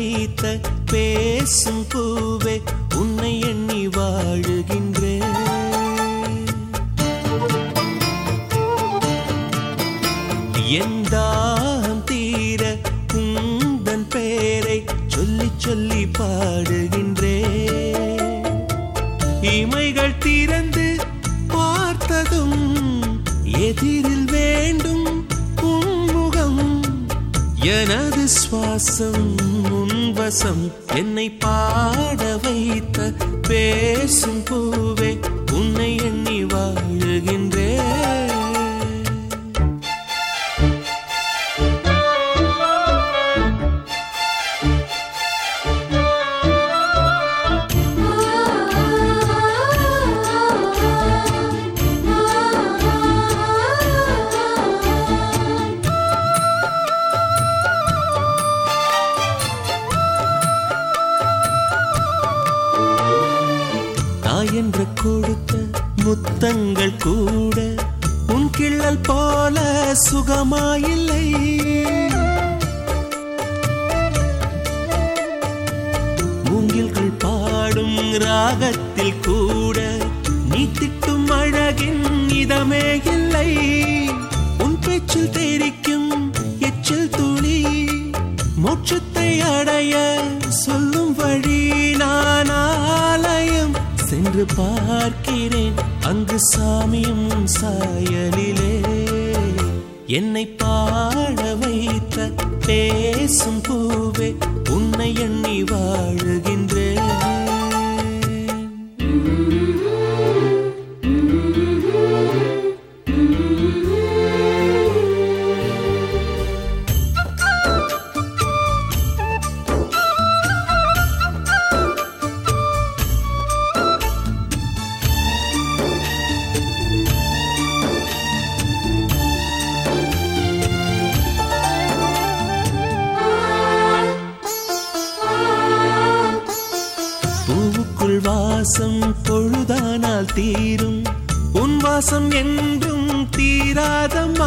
வைத்த பேசும் பூவே உன்னை எண்ணி வாழுகின்றேன். எந்தாம் தீர உந்தன் பேரை சொல்லி சொல்லி பாடுகின்றேன். இமைகள் திறந்து பார்த்ததும் எதிரில் வேண்டும் உன்முகம். எனது சுவாசம் உன்வசம் என்னை பாட வைத்த பேசும் பூவே உன்னை எண்ணி வாழுகின்றேன். என்று கொடுத்த முத்தங்கள் கூட உன் கிள்ளல் போல சுகமாயில்லை. மூங்கில்கள் பாடும் ராகத்தில் கூட நீ திட்டும் அழகின் இதமே இல்லை. உன் பேச்சில் தெரிக்கும் எச்சில் துளி மோட்சத்தை அடைய சொல்லும் வழி. நான் ஆலயம் சென்று பார்க்கிறேன் அங்கு சாமியும் சாயலிலே. என்னை பாட வைத்த பேசும் பூவே உன்னை எண்ணி வாழுகின்றேன். வாசம் பொழுதானால் தீரும் உன் வாசம் என்றும் தீராதம்மா.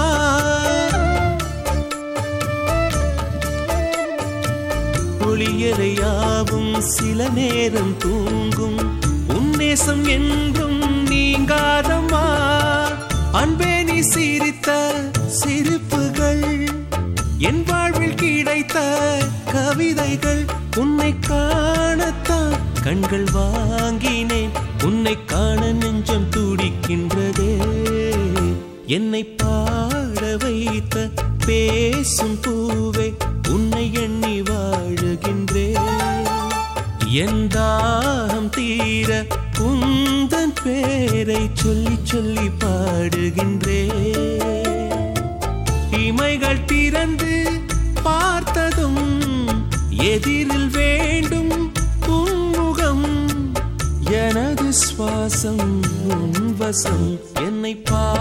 ஒளியறையாவும் சில நேரம் தூங்கும் உன் நேசம் என்றும் நீங்காதம்மா. அன்பே நீ சிரித்த சிரிப்புகள் என் வாழ்வில் கிடைத்த கவிதைகள். உன்னை காணத்தான் கண்கள் வாங்கினேன் உன்னை காண நெஞ்சம் துடிக்கின்றதே. என்னை பாட வைத்த பேசும் பூவே உன்னை எண்ணி வாழுகின்றேன். என் தாகம் தீர உந்தன் பேரை சொல்லி சொல்லி பாடுகின்றேன். இமைகள் திறந்து பார்த்ததும் எதிரில் வேண்டும் உன்முகம். எனது சுவாசம் உன்வசம் என்னை